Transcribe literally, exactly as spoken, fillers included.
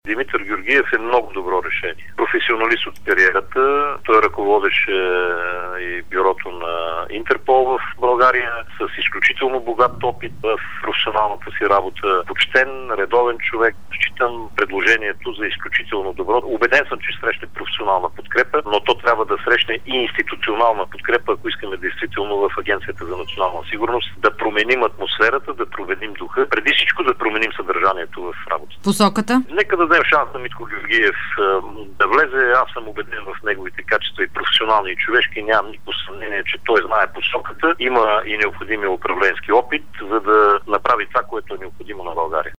Димитър Георгиев е много добро решение. Професионалист от кариерата, той ръководеше и бюрото на Интерпол в България с изключително богат опит в професионалната си работа. Почтен, редовен човек. Считам предложението за изключително добро. Убеден съм, че срещне професионална подкрепа, но то трябва да срещне и институционална подкрепа, ако искаме действително в Агенцията за национална сигурност да променим атмосферата, да променим духа, преди всичко да променим съдържанието в работата. Посоката? Нека да дадем шанс на Митко Георгиев да влезе. Аз съм убеден в неговите качества и професионални и човешки. Нямам никакво съмнение, че той знае посоката. Има и необходимия управленски опит, за да направи това, което е необходимо на България.